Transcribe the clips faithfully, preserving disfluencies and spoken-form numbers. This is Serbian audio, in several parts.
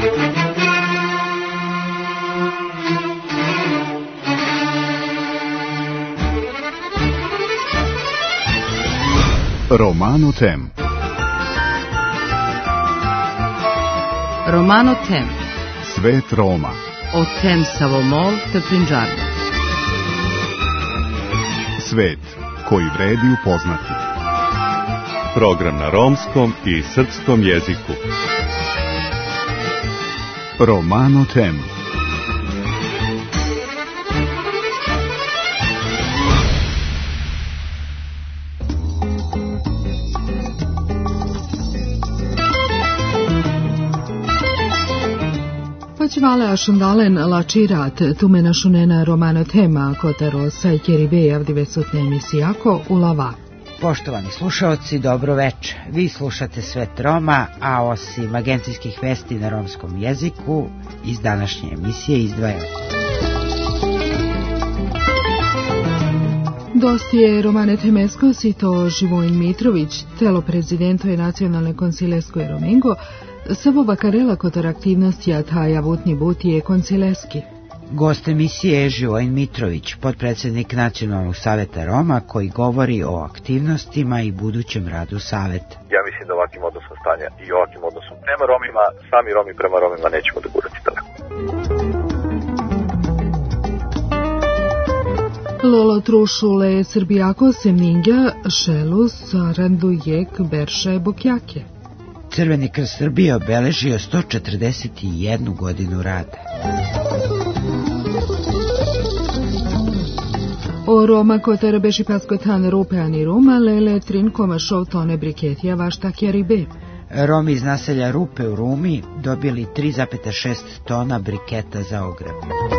Romano Tem. Romano Tem. Svet Roma. O tem Savomol te Prinđarno. Svet koji vredi upoznati. Program na romskom i srpskom jeziku. Romano Tem. Vale asundalen lačirat tume našunena Romano Tema kotaro sajkeribe javdivesutne emisijako u lava. Poštovani slušaoci, dobro večer. Vi slušate Svet Roma, a osim agencijskih vesti na romskom jeziku iz današnje emisije izdvajamo. Dosti je Romane Temesko sito Živojin Mitrović, telo prezidentove nacionalne konsilesko Romengo, Savo vakarela kotor aktivnosti Ataja Vutni Butije Koncileski. Gost emisije je Živojin Mitrović, potpredsjednik Nacionalnog saveta Roma, koji govori o aktivnostima i budućem radu saveta. Ja mislim da ovakvim odnosom stanja i ovakvim odnosom prema Romima, sami Romi prema Romima nećemo da gurati tako. Lolo Trušule Srbijako Semningja Šelu Sarandu Jek Berše Bokjake. Crveni krst Srbije obeležio sto četrdeset jednu godinu rada. O Roma kotar beši paskotan rupeani Roma lele trin koma šov tone briketija vaštak jaribe. Romi iz naselja Rupe u Rumi dobili tri zarez šest tona briketa za ogreb.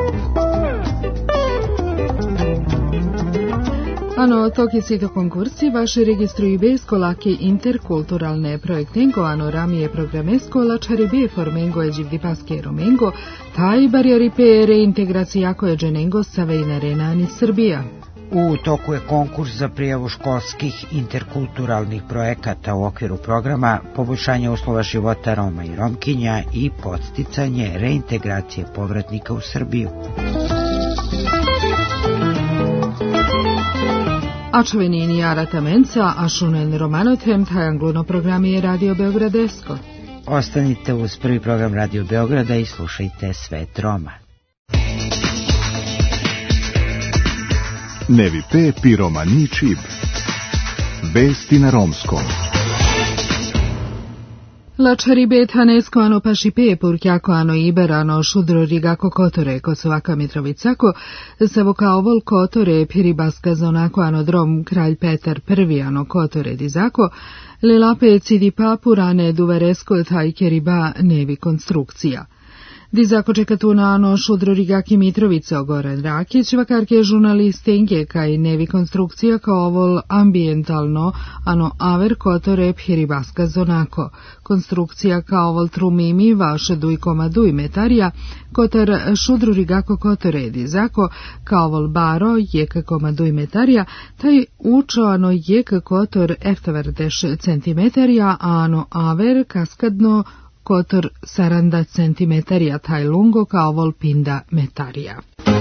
Ano toki sito konkursi vaše registruibe skolake interkulturalne projektengo ano ramije programesko lačaribe formengo eđivdipaske romengo, taj barjaripe reintegracijako je dženengo savejna renani Srbija. U toku je konkurs za prijavu školskih interkulturalnih projekata u okviru programa poboljšanje uslova života Roma i Romkinja i podsticanje reintegracije povratnika u Srbiju. Ačvenini aratamenca, ašunen Romano Tem, tajangluno programi je Radio Beogradesko. Ostanite uz prvi program Radio Beograda i slušajte Svet Roma. Nevi pe piromani čib. Vesti na romskom. Lačaribe tanesko ano pašipe purkjako ano iberano šudro rigako kotore Kosovaka Mitrovicako, savoka ovol kotore piribaska zonako ano drom kralj Petar prvi ano kotore dizako, lelape cidi papurane duvaresko tajke riba nevi konstrukcija. Dizako čekatuna ano šudro rigaki Mitrovica Goran Rakić, vakarke žurnalistenke kaj nevi konstrukcija kao ovol ambientalno ano aver kotore piribaska zonako. Konstrukcija kao ovol trumimi vaše duj koma duj metarija, kotar šudru rigako kotore dizako, kao ovol baro jeka koma duj metarija, taj učo ano jeka kotor eftavardeš centimetarija, ano aver kaskadno kotor saranda centimetarija taj lungo kao ovol pinda metarija.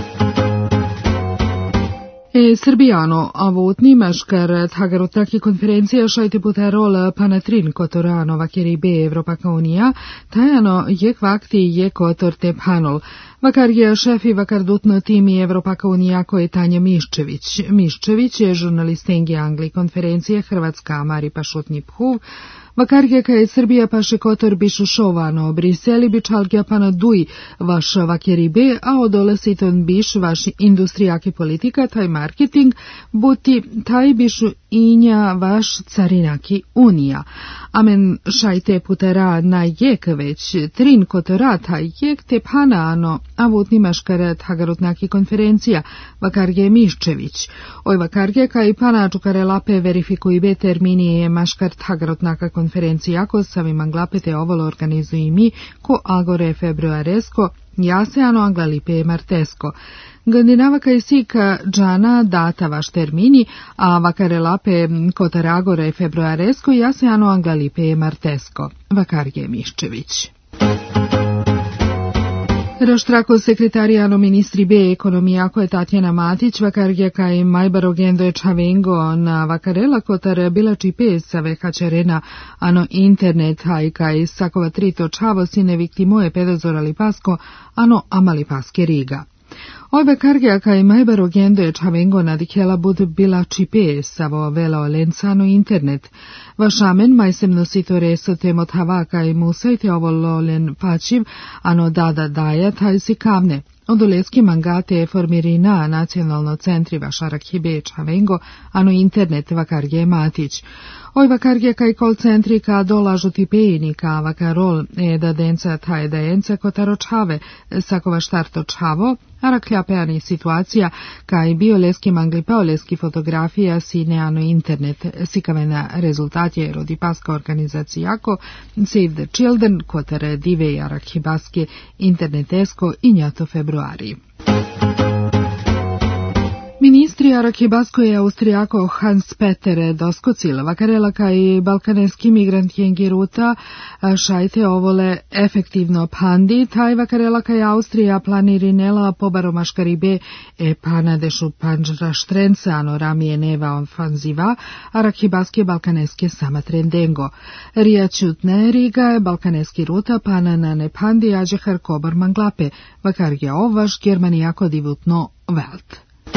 E, Srbijano, avutni maškar tagarotaki konferencija šajte putarol panatrin kotorano vakeribe Evropaka unija, tajano je kvakti je kotor te panol. Vakar je šefi vakar dutno timi Evropaka unija koje Tanja Miščević. Miščević je žurnalistengi Angli konferencije Hrvatska Mari Pašutnji Phuv, vakarge ka je Srbija paše kotor bišu šovano, Briseli bi čalgja pana duj vaš vakeribe, a odole siton biš vaš industrijaki politika, taj marketing, buti taj bišu inja vaš carinaki unija. Amen šajte putera na jek već trin kotora taj jek te panano, a vutni maškare tagarutnaki konferencija, vakarge Miščević. Oj vakarge ka i pana čukare lape verifikujbe terminije maškar tagarutnaka konferencija ko sami manglapete ovolo organizuji mi ko agore februaresko, jaseano anglalipe martesko. Gandinava kaj sika džana data vaš termini, a vakare lape kotaragore februaresko, jaseano anglalipe martesko. Vakarge Miščević. Raštrako sekretariano ministri B ekonomija koje Tatjana Matić, vakargja kaj Majbaro Gendo je Čavengo na vakarela kotar bila čipe sa vehačerena ano internet haj kaj sakova trito čavo sine viktimoje pedozorali pasko ano amali paske riga. Oj vakargja kaj Majbaro Gendo je Čavengo nadikjela bud bila čipe savo velo lencano internet. Vašamen majsem nositore so temot hava kaj musajte ovo lolen pačiv ano dada daja taj si kavne. Odoleski mangate formirina nacionalno centri vašarak hibe Čavengo ano internet vakargje Matić. Oj vakargje kaj kol centri ka dolažu tipejni ka vakarol e da denca taj dajenca kotaro čave sakova štarto čavo, arakljapeani situacija kaj bioleski manglipaoleski fotografija si neano internet sikavena rezultat je rodipaska organizacijako Save the Children kotare dive arakhibaske internetesko i njato februari. Ministri Arakibasko je Austrijako Hans Peter Doskocil, vakarela kaj balkaneski migrant jengiruta šajte ovole efektivno pandi, taj vakarela kaj Austrija planirinela pobaromaškaribe e pana dešu panžra štrencano ramije neva ofanziva, Arakibaske balkaneske sama trendengo. Rija čutne riga je balkaneski ruta pana na ne pandi ađehar kobar manglape, vakarge ovaš germanijako divutno velt.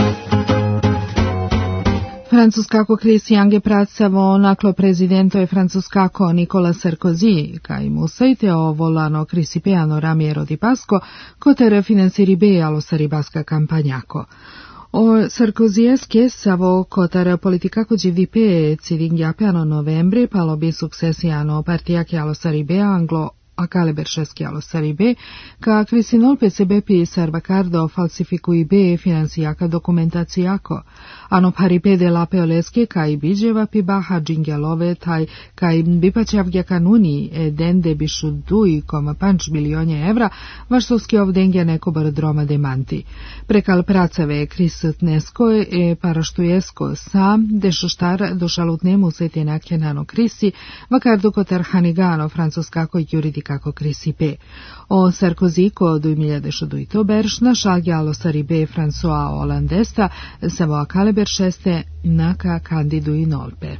Francuskako Kristijange pracavo naklo prezidento je Francuskako Nikola Sarkozy, kaj mu sajte o volano Krisipeano ramiero di Pasko, kotere financiribe alo saribaska kampanjako. O Sarkozy savo kotere politikako G D P cidingjapeano novembri palo bi succesiano partijake alo saribe anglo a Kaleberšeski alo saribe, ka Krisinol P C B pi Sarvacardo falsifikui be finansijaka dokumentacijako, ano paripe de la peoleske kaj biđeva pi baha džingelove taj kaj bipačavgja kanuni e dende bišu dui koma panč milionje evra, vaštovski ovdengja neko brodroma demanti. Prekal pracave krisutnesko e paraštujesko sam dešuštar došalutnemu setenake nano krisi, vakardu kotar hanigano francuskako juridika kako Krisipe. O Sarkozy ko du miljadešu dujto berš na šagjalo saribe François Hollandesta savo a Kaleberšeste naka kandidu i nolpe.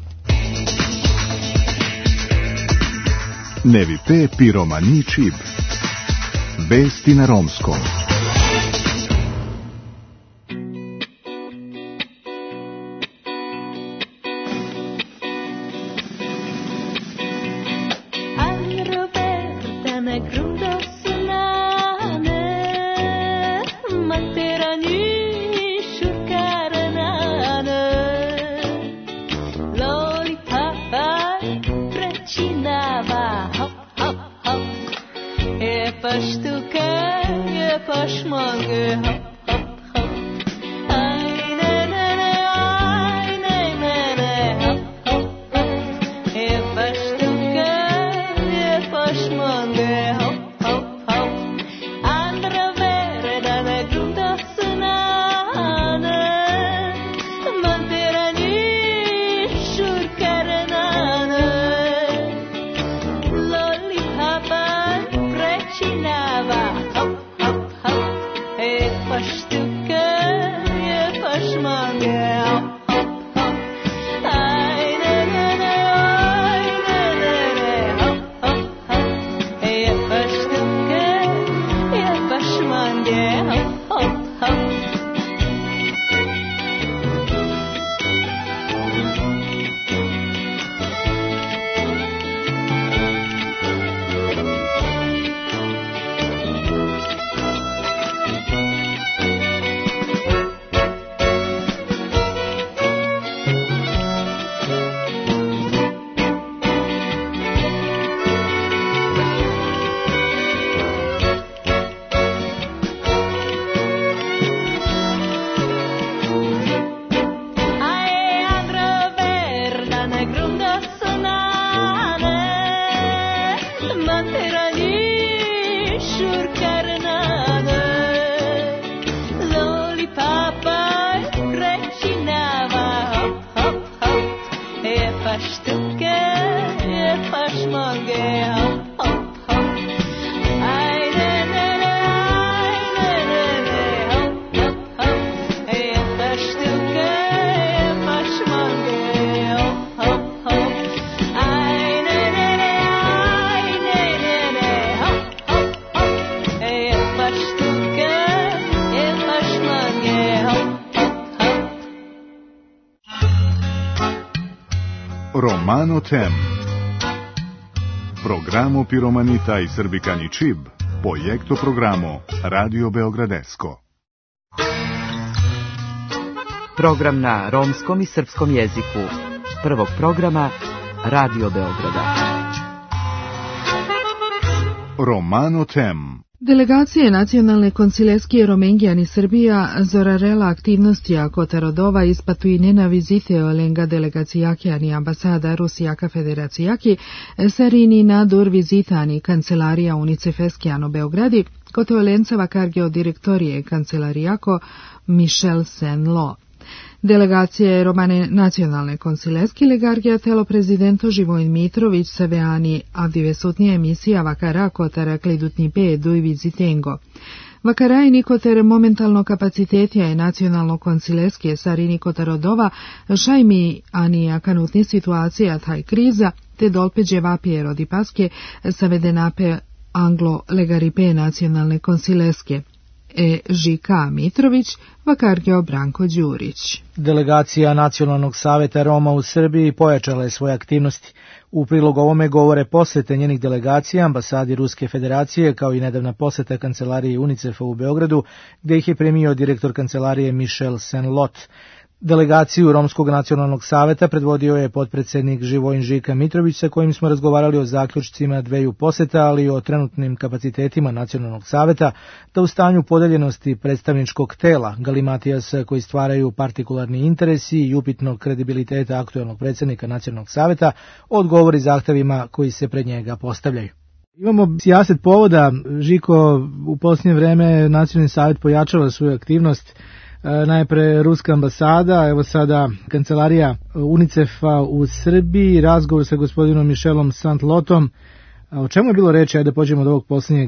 Nevi pe piromani čib. Vesti na romskom. Romano Tem. Programo Piromanita i Srbikani Čib. Projekto programo Radio Beogradesko. Program na romskom i srpskom jeziku. Prvog programa Radio Beograda. Romano Tem. Delegacije Nacionalne koncileskije Romengijani Srbija zorarela aktivnosti Kotarodova ispatuinena viziteo lenga delegacijakijani ambasada Rusijaka federacijaki sarini nadur vizitani kancelarija UNICEF-eskijano Beogradi kote olenceva kargeo direktorije kancelarijako Michel Senlo. Delegacije Romane Nacionalne koncileski legargija telo prezidento Živojin Mitrović Saveani avdivesutnija emisija vakara kotara klidutni pe duj vizitengo. Vakara i nikoter momentalno kapacitetija je nacionalno koncileskije sarini kotarodova šajmi ani kanutni situacija taj kriza te dolpeđe vapije rodipaske savedenape anglo legaripe nacionalne koncileske. E. Žika Mitrović, vakargeo Branko Đurić. Delegacija Nacionalnog saveta Roma u Srbiji pojačala je svoje aktivnosti. U prilog ovome govore posete njenih delegacija ambasadi Ruske federacije kao i nedavna poseta kancelarije UNICEF-a u Beogradu, gde ih je primio direktor kancelarije Michel Senlot. Delegaciju Romskog nacionalnog saveta predvodio je potpredsednik Živojin Žika Mitrović sa kojim smo razgovarali o zaključcima dveju poseta, ali i o trenutnim kapacitetima nacionalnog saveta, da u stanju podeljenosti predstavničkog tela Galimatijasa koji stvaraju partikularni interesi i upitnog kredibiliteta aktuelnog predsjednika nacionalnog saveta odgovori zahtevima koji se pred njega postavljaju. Imamo sijaset povoda. Žiko, u posljednje vreme nacionalni savet pojačava svoju aktivnost. Najpre Ruska ambasada, evo sada kancelarija UNICEF-a u Srbiji, razgovor sa gospodinom Michelom Santlotom. O čemu je bilo reći, ajde da pođemo od ovog posljednjeg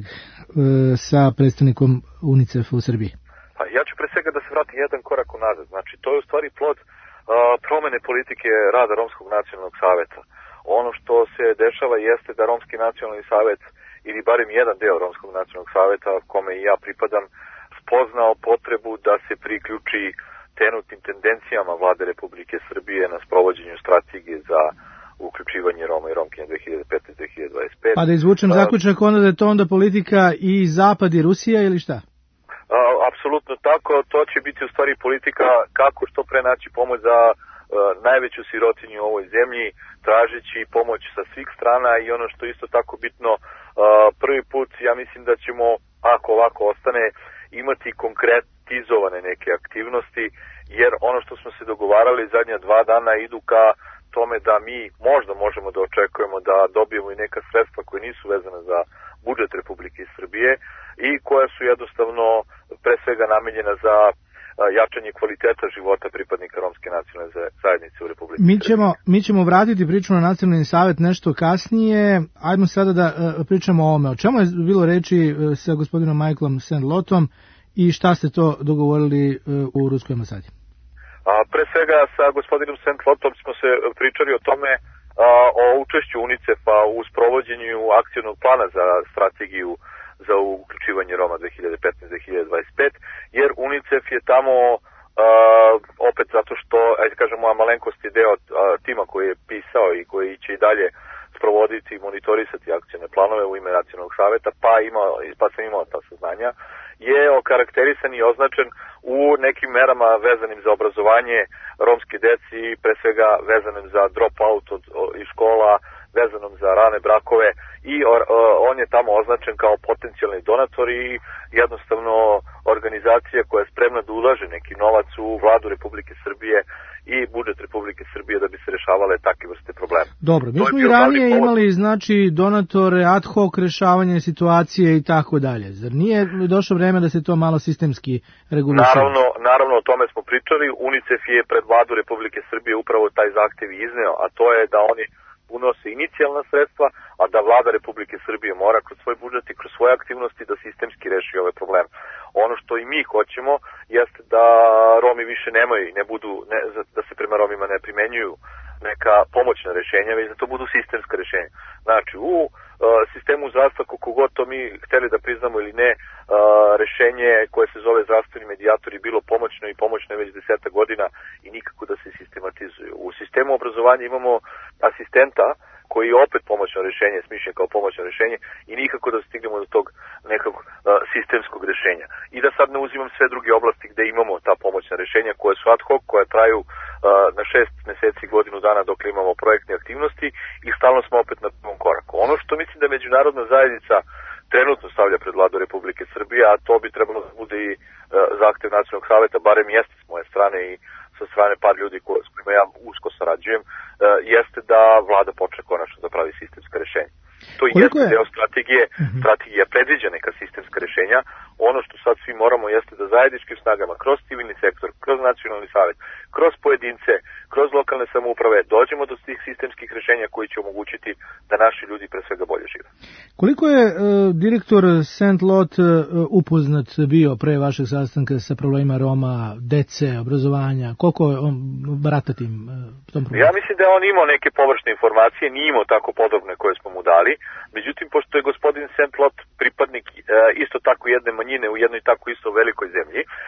sa predstavnikom UNICEF-a u Srbiji? Pa ja ću pre svega da se vratim jedan korak unazad. Znači, to je u stvari plod uh, promene politike rada Romskog nacionalnog saveta. Ono što se dešava jeste da Romski nacionalni savet, ili barem jedan deo Romskog nacionalnog saveta, kome i ja pripadam, spoznao potrebu da se priključi trenutnim tendencijama vlade Republike Srbije na sprovođenju strategije za uključivanje Roma i Romkinja dve hiljade petnaeste do dve hiljade dvadeset pete. Pa da izvučem zaključak onda da je to onda politika i Zapad i Rusija ili šta? A, apsolutno tako, to će biti u stvari politika kako što pre naći pomoć za a, najveću sirotinju u ovoj zemlji, tražeći pomoć sa svih strana i ono što isto tako bitno, a, prvi put ja mislim da ćemo, ako ovako ostane, imati konkretizovane neke aktivnosti, jer ono što smo se dogovarali zadnja dva dana idu ka tome da mi možda možemo da očekujemo da dobijemo i neka sredstva koje nisu vezane za budžet Republike Srbije i koja su jednostavno pre svega namenjena za jačanje kvaliteta života pripadnika romske nacionalne zajednice u Republike mi ćemo, Srbije. Mi ćemo vratiti priču na nacionalni savet nešto kasnije. Ajmo sada da uh, pričamo o ovome. O čemu je bilo reči uh, sa gospodinom Michaelom Sandlotom i šta ste to dogovorili uh, u Ruskoj ambasadi? A, pre svega sa gospodinom Sandlotom smo se pričali o tome a, o učešću UNICEF-a u sprovođenju akcijnog plana za strategiju za uključivanje Roma dve hiljade petnaeste do dve hiljade dvadeset pete, jer UNICEF je tamo uh, opet zato što, ajde kažem, moja malenkost je deo uh, tima koji je pisao i koji će i dalje sprovoditi i monitorisati akcijne planove u ime Nacionalnog saveta, pa, ima, pa sam imao ta saznanja, je okarakterisan i označen u nekim merama vezanim za obrazovanje romske deci, pre svega vezanim za drop out od, od, iz škola, vezanom za rane brakove i or, on je tamo označen kao potencijalni donator i jednostavno organizacija koja je spremna da ulaže neki novac u vladu Republike Srbije i budžet Republike Srbije da bi se rešavale takve vrste problema. Dobro, mi smo i ranije imali znači donatore, ad hoc rešavanje situacije i tako dalje. Zar nije došlo vreme da se to malo sistemski reguliše? Naravno, naravno o tome smo pričali. UNICEF je pred vladu Republike Srbije upravo taj zahtev izneo, a to je da oni unose inicijalna sredstva, a da vlada Republike Srbije mora kroz svoj budžet i kroz svoje aktivnosti da sistemski reši ove probleme. Ono što i mi hoćemo jeste da Romi više nemaju i ne budu, ne, da se prema Romima ne primenjuju neka pomoćna rješenja, već da to budu sistemska rješenja. Znači, u uh, sistemu zdravstva, koliko god to mi hteli da priznamo ili ne, uh, rješenje koje se zove zdravstveni medijator je bilo pomoćno i pomoćno je već deseta godina i nikako da se sistematizuje. U sistemu obrazovanja imamo asistenta koji je opet pomoćno rješenje, smišljen kao pomoćno rješenje i nikako da stignemo do tog nekog uh, sistemskog rješenja. I da sad ne uzimam sve druge oblasti gde imamo ta pomoćna rješenja koje su ad hoc, koje traju uh, na šest meseci, godinu dana dok imamo projektne aktivnosti i stalno smo opet na prvom koraku. Ono što mislim da međunarodna zajednica trenutno stavlja pred Vladu Republike Srbije, a to bi trebalo da bude i uh, zahtev Nacionalnog saveta, barem jeste s moje strane i sa strane par ljudi ko, s kojima ja usko sarađujem, uh, jeste da vlada počne konačno da pravi sistemska rješenja. To jeste je? deo strategije, uh-huh. strategija predviđa neka sistemska rješenja. Ono što sad svi moramo jeste da zajedničkim snagama, kroz civilni sektor, kroz nacionalni savjet, kroz pojedince, kroz lokalne samouprave, dođemo do tih sistemskih rješenja koji će omogućiti da naši ljudi pre svega bolje žive. Koliko je uh, direktor Saint Lot uh, upoznat bio pre vašeg sastanka sa problemima Roma, dece, obrazovanja? Koliko je on barata tim uh, tom problemom? Ja mislim da je on imao neke površne informacije, nije imao tako podobne koje smo mu dali. Međutim, pošto je gospodin Saint Lot pripadnik uh, isto tako jedne manjine u jednoj tako isto velikoj zemlji uh,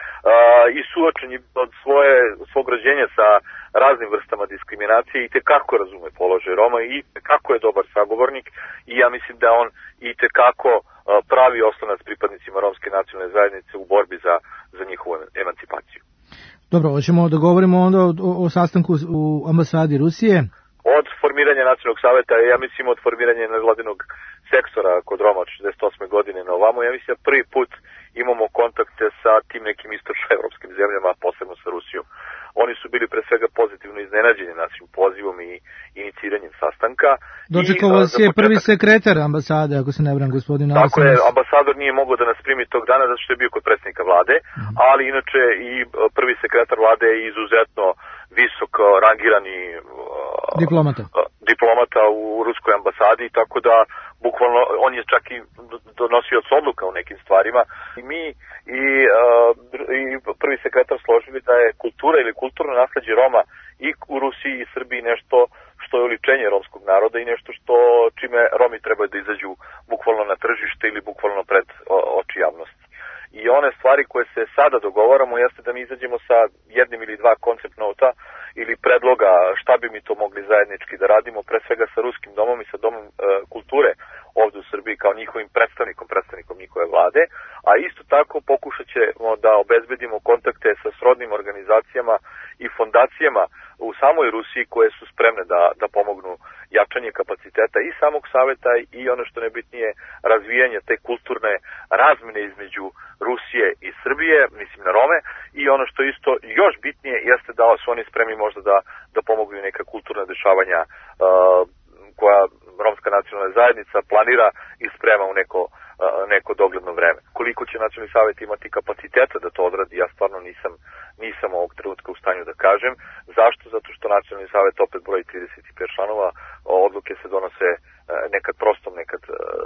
i suočen je od svoje, svog rođenja sa raznim vrstama diskriminacije i tekako razume položaj Roma i tekako je dobar sagovornik i ja mislim da on i tekako uh, pravi oslonac pripadnicima romske nacionalne zajednice u borbi za, za njihovu emancipaciju. Dobro, hoćemo da govorimo onda o, o sastanku u ambasadi Rusije. Od formiranja Nacionalnog saveta, ja mislim od formiranja nevladinog sektora kod Roma od šezdeset osme godine na ovamo, ja mislim da prvi put imamo kontakte sa tim nekim istočnoevropskim zemljama, posebno sa Rusijom. Oni su bili pre svega pozitivno iznenađeni našim pozivom i iniciranjem sastanka. Dočekao vas je prvi sekretar ambasade, ako se ne varam, gospodin Arsenis. Tako je, ambasador nije mogao da nas primi tog dana zato što je bio kod predsjednika vlade, mm. ali inače i prvi sekretar vlade je izuzetno visok rangirani diplomata. diplomata u ruskoj ambasadi, tako da bukvalno on je čak i donosio odluka u nekim stvarima. I mi i, uh, i prvi sekretar složili da je kultura ili kulturno nasleđe Roma i u Rusiji i Srbiji nešto što je oličenje romskog naroda i nešto što čime Romi trebaju da izađu bukvalno na tržište ili bukvalno pred oči javnosti. I one stvari koje se sada dogovaramo jeste da mi izađemo sa jednim ili dva koncept nota ili predloga šta bi mi to mogli zajednički da radimo, pre svega sa Ruskim domom i sa domom e, kulture ovdje u Srbiji kao njihovim predstavnikom, predstavnikom njihove vlade, a isto tako pokušat ćemo da obezbedimo kontakte sa srodnim organizacijama i fondacijama u samoj Rusiji koje su spremne da, da pomognu jačanje kapaciteta i samog saveta i ono što najbitnije razvijanje te kulturne razmene između Rusije i Srbije, mislim na Rome, i ono što isto još bitnije jeste da su oni spremni možda da, da pomognu neka kulturna dešavanja uh, koja romska nacionalna zajednica planira i sprema u neko, uh, neko dogledno vreme. Koliko će nacionalni savjet imati kapaciteta da to odradi, ja stvarno nisam, nisam ovog trenutka u stanju da kažem. Zašto? Zato što nacionalni savjet opet broji trideset pet članova, odluke se donose nekad prostom, nekad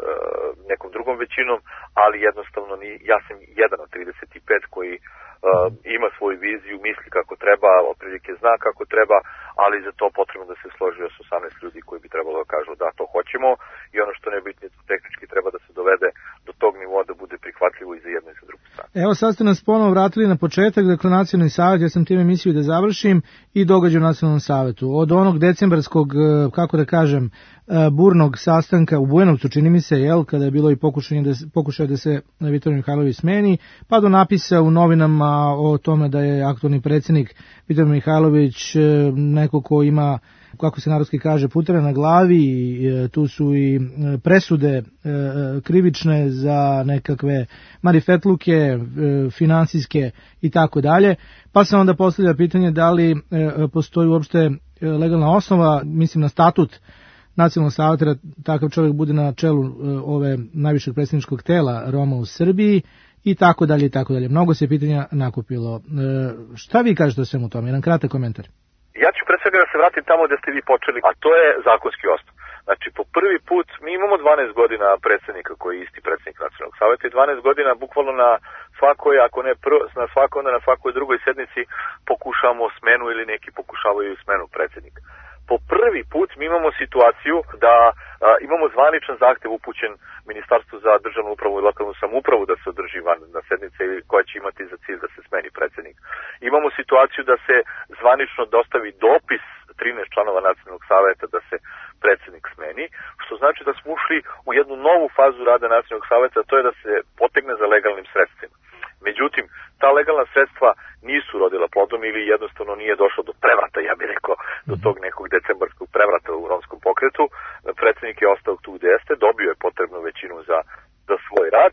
nekom drugom većinom, ali jednostavno ni, ja sam jedan od trideset pet koji uh, ima svoju viziju, misli kako treba, otprilike zna kako treba, ali za to potrebno da se složi s osamnaest ljudi koji bi trebalo da kažu da to hoćemo i ono što najbitnije tehnički treba da se dovede do tog nivoa da bude prihvatljivo i za jednu i za drugu stranu. Evo sad ste nas ponovo vratili na početak, dakle nacionalni savjet, ja sam time mislio da završim i događaj u nacionalnom savetu. Od onog decembarskog, kako da kažem, burnog sastanka u Bujanovcu, čini mi se, jel, kada je bilo i pokušaj da, pokušaj da se Vitor Mihajlović smeni, pa do napisa u novinama o tome da je aktualni predsjednik Vitor Mihajlović neko ko ima, kako se narodski kaže, putera na glavi, tu su i presude krivične za nekakve marifetluke, finansijske i tako dalje, pa se onda postavlja pitanje da li postoji uopšte legalna osnova, mislim na statut nacionalnog savjeta, takav čovjek bude na čelu ove najvišeg predsjedničkog tela Roma u Srbiji i tako dalje i tako dalje. Mnogo se pitanja nakupilo. E, šta vi kažete o svemu tome? Jedan kratak komentar. Ja ću pre svega da se vratim tamo gde ste vi počeli, a to je zakonski osnov. Znači, po prvi put, mi imamo dvanaest godina predsjednika koji je isti predsjednik nacionalnog savjeta i dvanaest godina bukvalno na svakoj, ako ne prvo, na svakoj, onda na svakoj drugoj sednici pokušavamo smenu ili neki pokušavaju smenu predsjednika. po prvi put mi imamo situaciju da a, imamo zvaničan zahtev upućen Ministarstvu za državnu upravu i lokalnu samoupravu da se održi vanredna sednica koja će imati za cilj da se smeni predsjednik. Imamo situaciju da se zvanično dostavi dopis trinaest članova nacionalnog saveta da se predsjednik smeni, što znači da smo ušli u jednu novu fazu rada nacionalnog saveta, a to je da se potegne za legalnim sredstvima. Međutim, ta legalna sredstva nisu rodila plodom ili jednostavno nije došlo do prevrata, ja bih rekao, do tog nekog decembarskog prevrata u romskom pokretu. Predsjednik je ostao tu gde jeste, dobio je potrebnu većinu za, za svoj rad.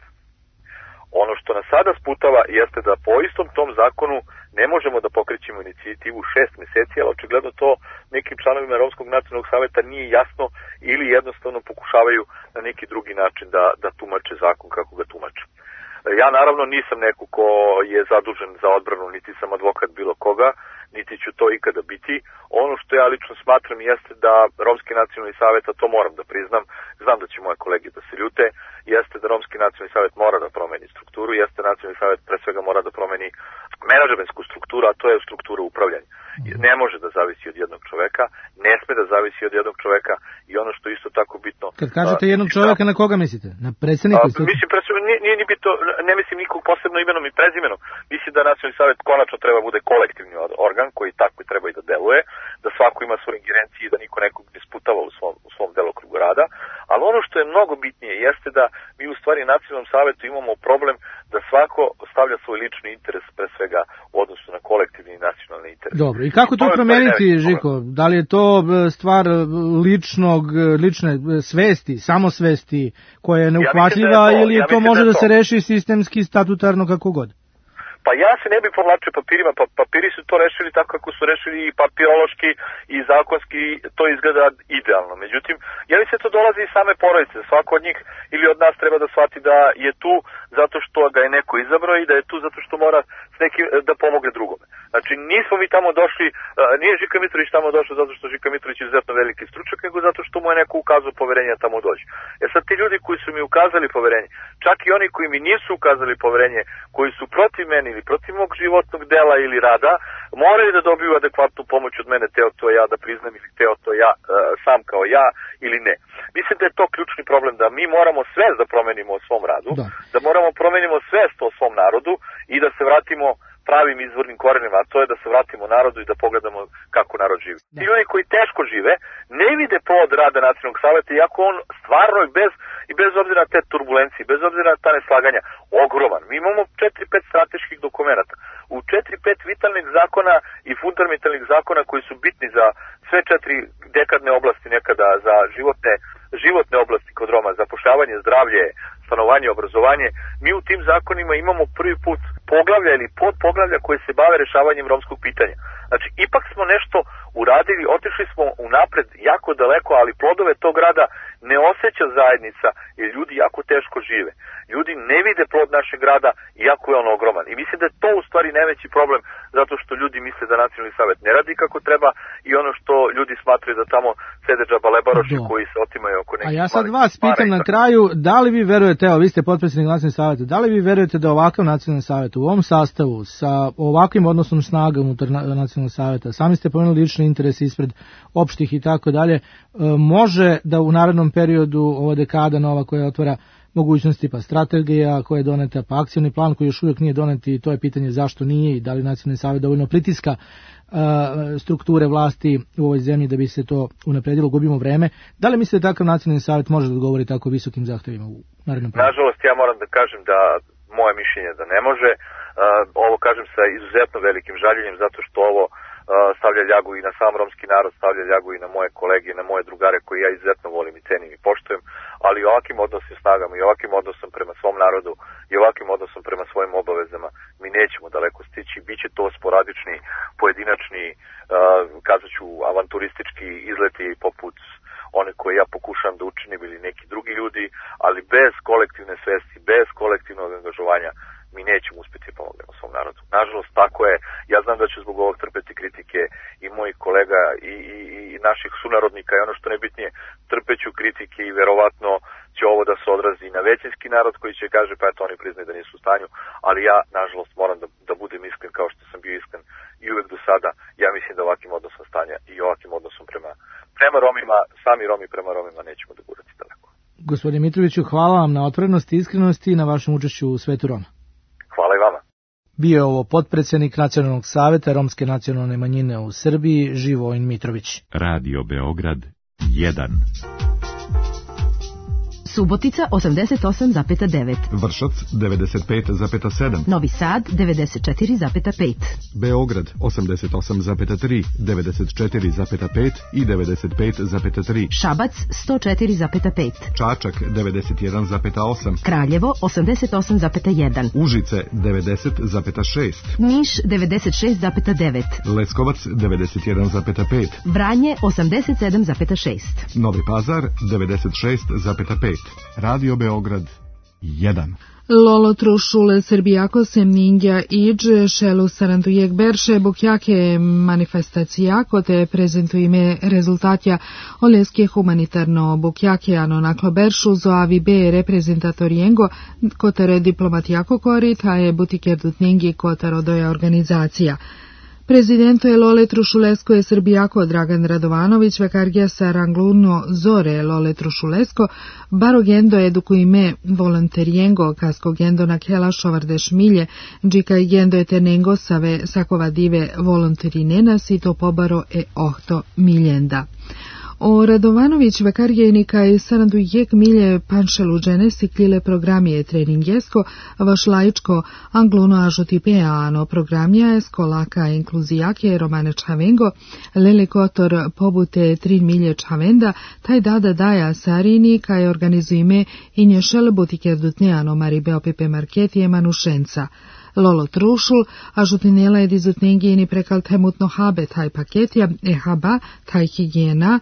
Ono što nas sada sputava jeste da po istom tom zakonu ne možemo da pokrećemo inicijativu šest meseci, ali očigledno to nekim članovima Romskog nacionalnog saveta nije jasno ili jednostavno pokušavaju na neki drugi način da, da tumače zakon kako ga tumače. Ja naravno nisam neko ko je zadužen za odbranu, niti sam advokat bilo koga, niti ću to ikada biti. Ono što ja lično smatram jeste da Romski nacionalni savet, a to moram da priznam, znam da će moje kolege da se ljute, jeste da Romski nacionalni savet mora da promeni strukturu, jeste nacionalni savet pre svega mora da promeni menadžmentsku strukturu, a to je struktura upravljanja. Ne može da zavisi od jednog čoveka, ne sme da zavisi od jednog čoveka i ono što je isto tako bitno... Kad kažete jednog čoveka, na koga mislite? Na predsjednika? A, mislim, pre svega, nije, nije ni bitno, ne mislim nikog posebno imenom i prezimenom. Mislim da nacionalni savet konačno treba bude kolektivni organ koji tako i treba i da deluje, da svako ima svoje ingerencije i da niko nekog ne sputava u svom, u svom delokrugu rada. Ali ono što je mnogo bitnije jeste da mi u stvari nacionalnom savetu imamo problem da svako stavlja svoj lični interes pre svega u odnosu na kolektivni i nacionalni interes. Dobro, i kako to, to promeniti, Žiko? Da li je to stvar ličnog, lične svesti, samosvesti koja je neuhvatljiva ja to, ili ja to može da, da se reši sistemski, statutarno, kako god? Pa ja se ne bih povlačio papirima, pa papiri su to rešili tako kako su rešili i papirološki i zakonski, to izgleda idealno. Međutim, je li se to dolazi iz same porodice? Svako od njih ili od nas treba da shvati da je tu zato što ga je neko izabrao i da je tu zato što mora s nekim da pomogne drugome. Znači, nismo mi tamo došli, nije Žika Mitrović tamo došao zato što Žika Mitrović je izuzetno veliki stručnjak, nego zato što mu je neko ukazao poverenje da tamo dođe. E sad ti ljudi koji su mi ukazali poverenje, čak i oni koji mi nisu ukazali poverenje, koji su protiv mene ili protiv mog životnog dela ili rada, moraju da dobiju adekvatnu pomoć od mene, teo to ja da priznam ili teo to ja sam kao ja ili ne. Mislim da je to ključni problem, da mi moramo svest da promenimo o svom radu, da, da moramo promenimo svest o svom narodu i da se vratimo pravim izvornim korenima, a to je da se vratimo narodu i da pogledamo kako narod živi. Da. Ti ljudi koji teško žive ne vide plod rada nacionalnog saveta, iako on stvarno i bez, i bez obzira na te turbulencije, bez obzira na ta neslaganja, ogroman. Mi imamo četiri pet strateških dokumenata. U četiri pet vitalnih zakona i fundamentalnih zakona koji su bitni za sve četiri dekadne oblasti nekada, za životne, životne oblasti kod Roma, zapošljavanje, zdravlje, stanovanje, obrazovanje, mi u tim zakonima imamo prvi put poglavlja ili podpoglavlja koje se bave rešavanjem romskog pitanja. Znači, ipak smo nešto uradili, otišli smo unapred jako daleko, ali plodove tog rada ne osjeća zajednica jer ljudi jako teško žive. Ljudi ne vide plod našeg rada iako je on ogroman. I mislim da je to u stvari najveći problem zato što ljudi misle da nacionalni savet ne radi kako treba i ono što ljudi smatraju da tamo sede džabalebaroši koji se otimaju oko nekih. A ja sad vas pitam na kraju, da li vi verujete, evo vi ste potpredsjednik nacionalnog saveta, da li vi verujete da ovakav nacionalni savet u ovom sastavu sa ovakvim odnosom snaga unutar nacionalnog saveta, sami ste pomenuli lični interes ispred opštih i tako dalje, može da u narednom periodu ova dekada nova koja otvara mogućnosti, pa strategija koja je doneta, pa akcioni plan koji još uvijek nije donet i to je pitanje zašto nije i da li nacionalni savjet dovoljno pritiska uh, strukture vlasti u ovoj zemlji da bi se to unapredilo, gubimo vreme. Da li mislite da takav nacionalni savjet može da odgovori tako visokim zahtevima u narednom periodu? Nažalost, ja moram da kažem da moje mišljenje da ne može. Uh, ovo kažem sa izuzetno velikim žaljenjem zato što ovo stavlja ljagu i na sam romski narod, stavlja ljagu i na moje kolege i na moje drugare koje ja izuzetno volim i cenim i poštujem, ali ovakvim odnosom snagama i ovakvim odnosom prema svom narodu i ovakvim odnosom prema svojim obavezama mi nećemo daleko stići, bit će to sporadični, pojedinačni, uh, kazaću avanturistički izleti poput one koje ja pokušam da učinim ili neki drugi ljudi, ali bez kolektivne svesti, bez kolektivnog angažovanja mi nećemo uspjeti pomognemo svom narodu. Nažalost, tako je. Ja znam da ću zbog ovog trpeti kritike i mojih kolega i, i, i naših sunarodnika i ono što najbitnije, trpeću kritike i verovatno će ovo da se odrazi na većinski narod koji će kaže pa eto oni priznaju da nisu u stanju, ali ja nažalost moram da, da budem iskren kao što sam bio iskren i uvek do sada. Ja mislim da ovakvim odnosom stanja i ovakvim odnosom prema prema Romima, sami Romi prema Romima nećemo da gurati daleko. Gospodine Mitroviću, hvala vam na otvorenosti i iskrenosti i na vašem učešću u Svetu Roma. Hvala i vama. Bio je ovo potpredsjednik Nacionalnog saveta Romske nacionalne manjine u Srbiji, Živojin Mitrović. Radio Beograd jedan. Subotica osamdeset osam zarez devet. Vršac devedeset pet zarez sedam. Novi Sad devedeset četiri zarez pet. Beograd osamdeset osam zarez tri, devedeset četiri zarez pet i devedeset pet zarez tri. Šabac sto četiri zarez pet. Čačak devedeset jedan zarez osam. Kraljevo osamdeset osam zarez jedan. Užice devedeset zarez šest. Niš devedeset šest zarez devet. Leskovac devedeset jedan zarez pet. Vranje osamdeset sedam zarez šest. Novi Pazar devedeset šest zarez pet. Radio Beograd jedan. Lolo Trušul, Srbijako Semningja Iđ, Šelu Sarantujek Berše, Bukjake manifestacijako te prezentujeme rezultatja Oleske humanitarno Bukjake ano naklo Beršu zoavi be reprezentatorijengo kotare diplomatijako kori, ta je butiker dutnjengi kotaro doja organizacija. Prezidento je Lole Trušulesko je Srbijako Dragan Radovanović, vekargija sa Rangluno Zore Lole Trušulesko, barogendo edukujme volonterijengo, kasko gendo na kela šovardeš milje, džika i gendo eternengo save sakova dive volonterinena, sito pobaro e ohto miljenda. O Radovanović vekarjenika i sarandujek milje panšeluđene siklile programije treningesko, vaš laičko angluno ažotipeano programija esko laka inkluzijake romane čavengo, lele kotor pobute tri milje čavenda, taj dada daja sarini kaj organizujme i nješel butiker dutneano maribe opipe marketije manušenca. Lolo Trušul, a žutinela je dizutnengijeni prekal temutno habe taj paketja, e haba, taj higijena,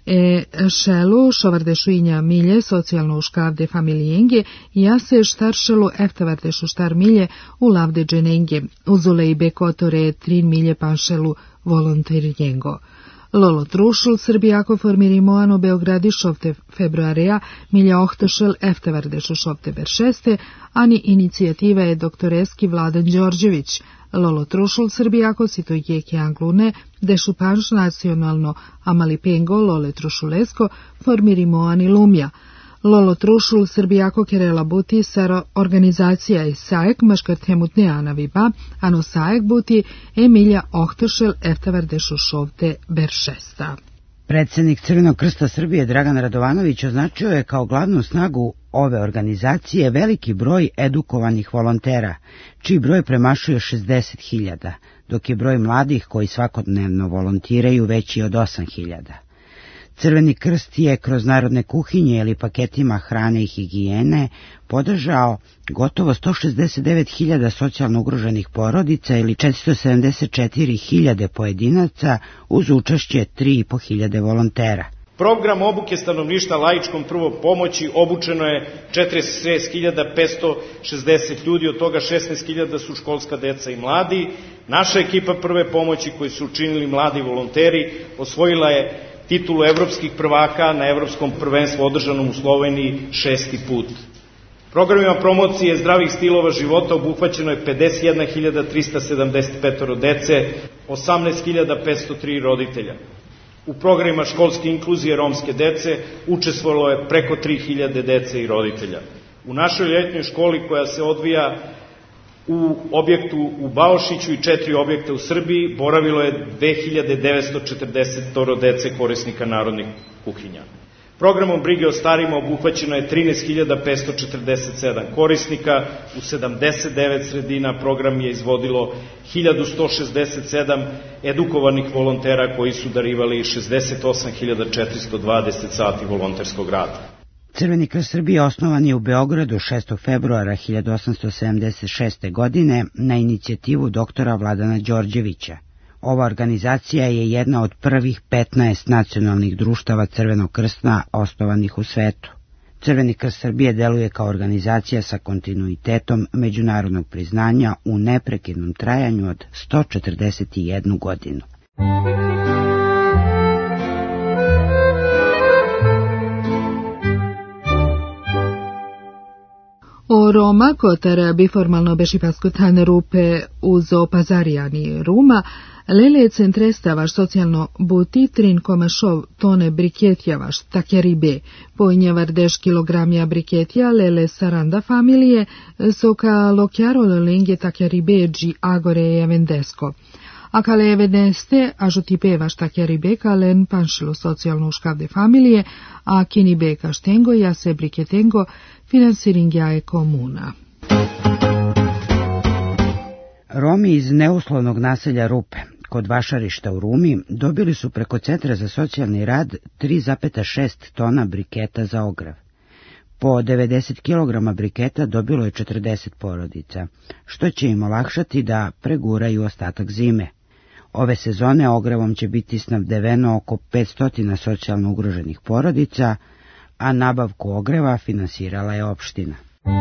e šelu, šovardešu milje, socijalno uškavde familijenge, ja se štaršelu eftavardešu štar milje u lavde dženenge, uzule i bekotore trin milje panšelu volonterijengo. Lolo Trušul, Srbijako formirimo ano Beogradi šovte februareja, milja ohtošel eftevardešu šovte beršeste, ani inicijativa je doktoreski Vladan Đorđević. Lolo Trušul, Srbijako sito jeke anglune, dešu panš nacionalno amalipengo Lole Trušulesko, formirimo ani lumja. Lolo Trušul, Srbijako kerela buti saro organizacija i sajek maškar temutne anaviba, ano sajek buti Emilja ohtošel eftavardešu šovte beršesta. Predsjednik Crvenog krsta Srbije Dragan Radovanović označio je kao glavnu snagu ove organizacije veliki broj edukovanih volontera, čiji broj premašuje šezdeset hiljada, dok je broj mladih koji svakodnevno volontiraju veći od osam hiljada. Crveni krst je kroz narodne kuhinje ili paketima hrane i higijene podržao gotovo sto šezdeset devet hiljada socijalno ugroženih porodica ili četiristo sedamdeset četiri hiljade pojedinaca uz učešće tri i po hiljade volontera. Program obuke stanovništva laičkom prvom pomoći obučeno je četrdeset šest hiljada petsto šezdeset ljudi, od toga šesnaest hiljada su školska deca i mladi. Naša ekipa prve pomoći koji su učinili mladi volonteri osvojila je titulu evropskih prvaka na evropskom prvenstvu održanom u Sloveniji šesti put. Programima promocije zdravih stilova života obuhvaćeno je pedeset jedna hiljada trista sedamdeset pet dece, osamnaest hiljada petsto tri roditelja. U programima školske inkluzije romske dece učestvovalo je preko tri hiljade dece i roditelja. U našoj ljetnjoj školi koja se odvija u objektu u Baošiću i četiri objekta u Srbiji boravilo je dve hiljade devetsto četrdeset dece korisnika narodnih kuhinja. Programom brige o starima obuhvaćeno je trinaest hiljada petsto četrdeset sedam korisnika, u sedamdeset devet sredina program je izvodilo hiljadu sto šezdeset sedam edukovanih volontera koji su darivali šezdeset osam hiljada četiristo dvadeset sati volonterskog rada. Crveni krst Srbije osnovan je u Beogradu šestog februara hiljadu osamsto sedamdeset šeste. godine na inicijativu doktora Vladana Đorđevića. Ova organizacija je jedna od prvih petnaest nacionalnih društava Crvenog krsta osnovanih u svetu. Crveni krst Srbije deluje kao organizacija sa kontinuitetom međunarodnog priznanja u neprekidnom trajanju od sto četrdeset jednu godinu. O O Roma, kotar biformalno bešipasko tan rupe uzo pazarijani Ruma, lele centrestavaš socijalno buti trin komešov tone briketjavaš takjeribe, pojnjevar deš kilogramja briketja lele saranda familije, soka lokjarolo lengje takjeribe dži agore evendesko. A kale evedeste ažutipevaš takjeribe kalen panšilo socijalno škavde familije, a kinibe kaštengo ja se briketengo finansiringjaje komuna. Romi iz neuslovnog naselja Rupe kod Vašarišta u Rumi dobili su preko Centra za socijalni rad tri zarez šest tona briketa za ogrev. Po devedeset kilograma briketa dobilo je četrdeset porodica, što će im olakšati da preguraju ostatak zime. Ove sezone ogrevom će biti snabdeveno oko petsto socijalno ugroženih porodica, a nabavku ogreva finansirala je opština.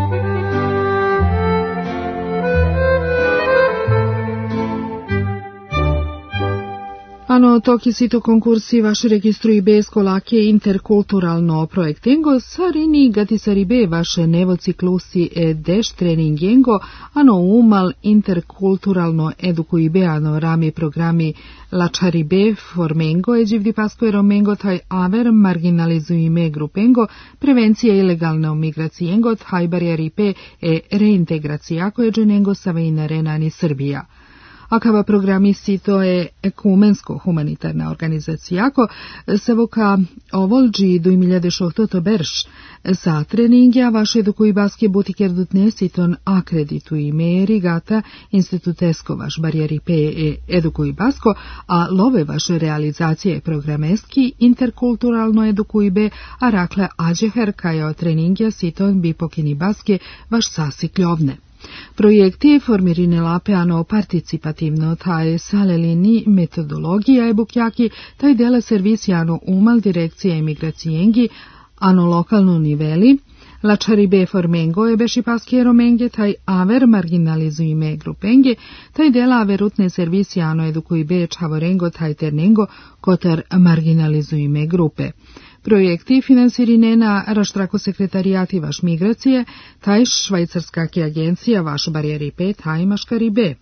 Ano toki sito konkursi vaš registrui besko lake interkulturalno projektengo sarini gati saribe vaše nevo ciklusi e deš treningengo ano umal interkulturalno edukuibe ano rami programi lačaribe formengo e đivdi pasko e romengo taj aver marginalizuime grupengo prevencija ilegalne migracijengo taj barijaripe e reintegracijako e dženengo savejna renani Srbija. Akava programisti to je ekumensko-humanitarna organizacija, ako se voka ovolđi do imiljade šohtoto berš za treningja vaše edukuji baske butiker dutnesi ton akreditu ime rigata institutesko vaš barijeri pe e edukuji basko, a love vaše realizacije programeski interkulturalno edukuji be, a rakle ađeher kaja treningja siton bi pokini baske vaš sasi kljovne. Projekti formirine lape ano participativno taj salelini metodologija e bukjaki taj dela servisi ano umal direkcija imigracijengi ano lokalno niveli lačaribe formengo e bešipaske romenge taj aver marginalizuime grupenge taj dela averutne servisi ano edukuji be čavorengo taj ternengo kotar marginalizuime grupe. Projekti finansirine na raštrako sekretarijati vaš migracije, taj švajcarska agencija vaš barijeri pe, taj maškaribe.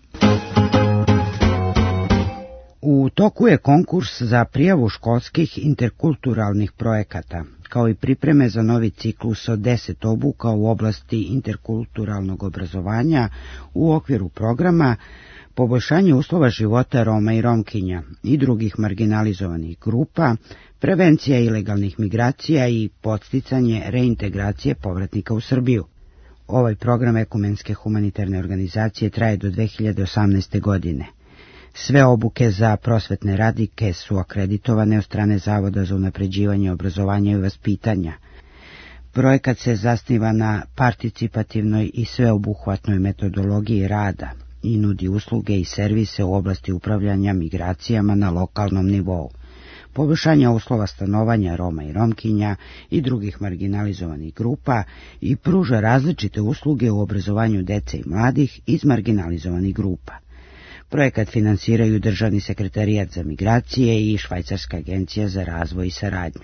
U toku je konkurs za prijavu školskih interkulturalnih projekata, kao i pripreme za novi ciklus od deset obuka u oblasti interkulturalnog obrazovanja u okviru programa poboljšanje uslova života Roma i Romkinja i drugih marginalizovanih grupa, prevencija ilegalnih migracija i podsticanje reintegracije povratnika u Srbiju. Ovaj program ekumenske humanitarne organizacije traje do dve hiljade osamnaeste. godine. Sve obuke za prosvetne radnike su akreditovane od strane Zavoda za unapređivanje obrazovanja i vaspitanja. Projekat se zasniva na participativnoj i sveobuhvatnoj metodologiji rada i nudi usluge i servise u oblasti upravljanja migracijama na lokalnom nivou, poboljšanja uslova stanovanja Roma i Romkinja i drugih marginalizovanih grupa i pruža različite usluge u obrazovanju dece i mladih iz marginalizovanih grupa. Projekat finansiraju Državni sekretarijat za migracije i Švajcarska agencija za razvoj i saradnju.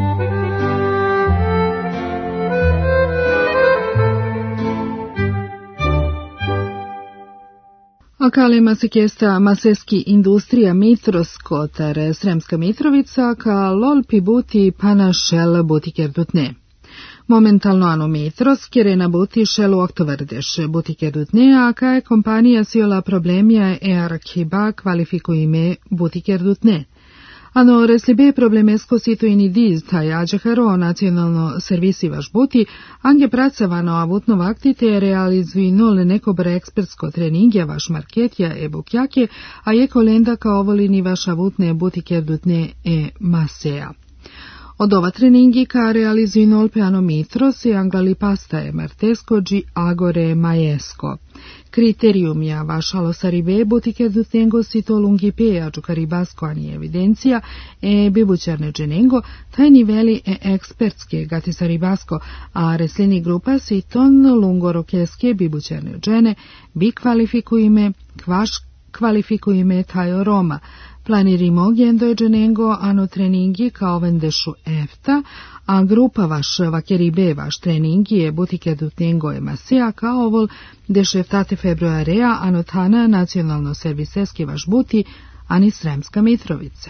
Akale masikesta maseski industrija Mitros kotar Sremska Mitrovica ka lol pibuti pana šel butiker dutne. Momentalno ano Mitros kjerena buti šelu oktovrdeš butiker dutne, a ka je kompanija siola problemija e arkiba kvalifikuime butiker dutne. Ano reslibe problemesko sito inidiz taj ađeharo nacionalno servisi vaš buti, ange pracavano avutno vaktite realizuino le neko bre ekspertsko treningja vaš marketja e bukjake, a je kolenda kao ovolini vaš avutne butiker dutne e masea. Od ova treningi ka realizuino olpe ano mitros e anglali pasta e martesko dži agore majesko. Kriterijum ja vašalo saribe butike dutengo sito lungi pe a džukaribasko ani evidencija e bibućarne dženengo taj niveli e ekspertske gati saribasko a reslini grupa siton lungorokeske bibućarne džene bi kvalifikuime kvaš kvalifikuime tajo Roma Planirimo gendođenengo ano treningi kao vendešu efta, a grupa vaš vakeribe vaš treningi je butike dutnengo emasija kao ovol dešeftate februarea ano tana nacionalno serviseski vaš buti ani Sremska Mitrovica.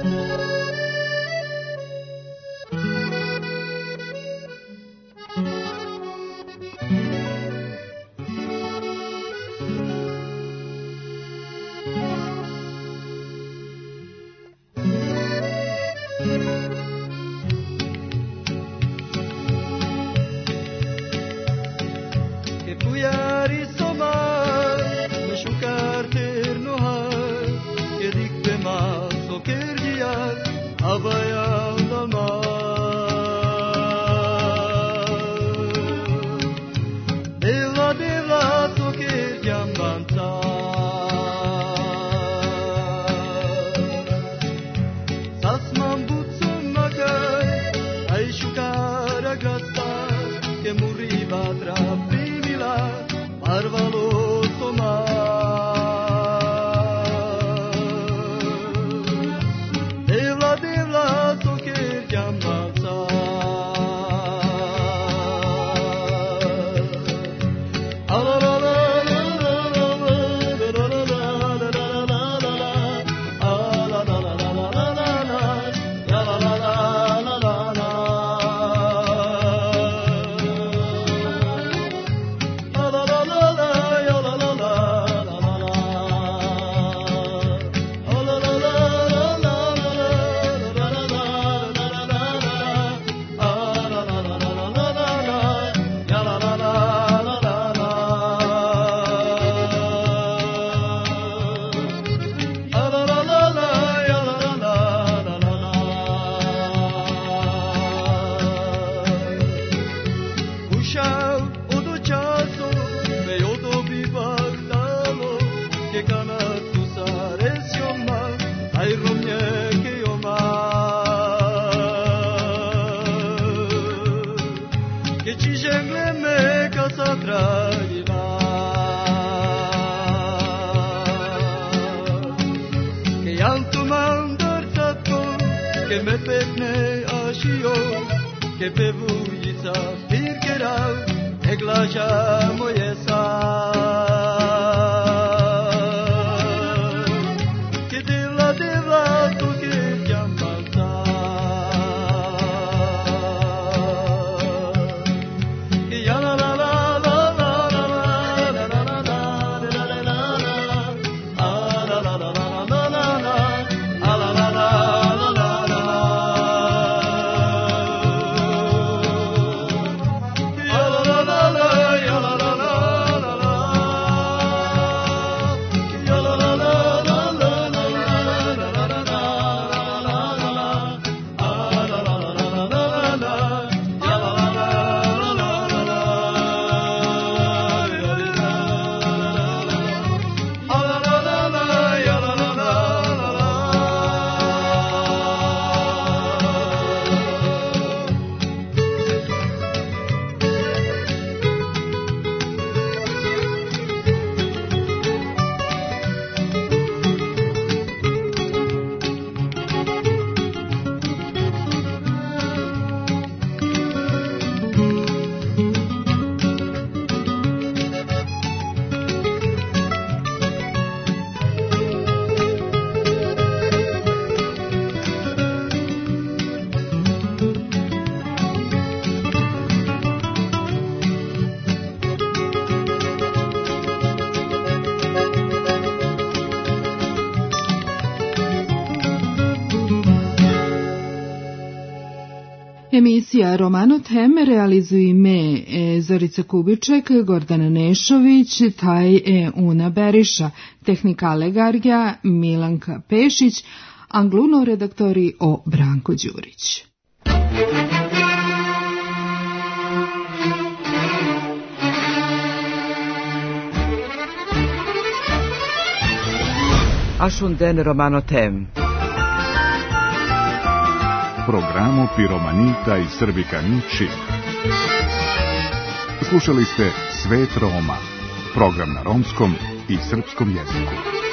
Emisija Romano Teme realizuju me e, Zorica Kubiček, Gordana Nešović, taj e, Una Beriša, tehnika Legargija, Milanka Pešić, angluno redaktori o Branko Đurić. Ashunden Romano Tem. Programo Piromanita i Srbikani Čip. Slušali ste Svet Roma, program na romskom i srpskom jeziku.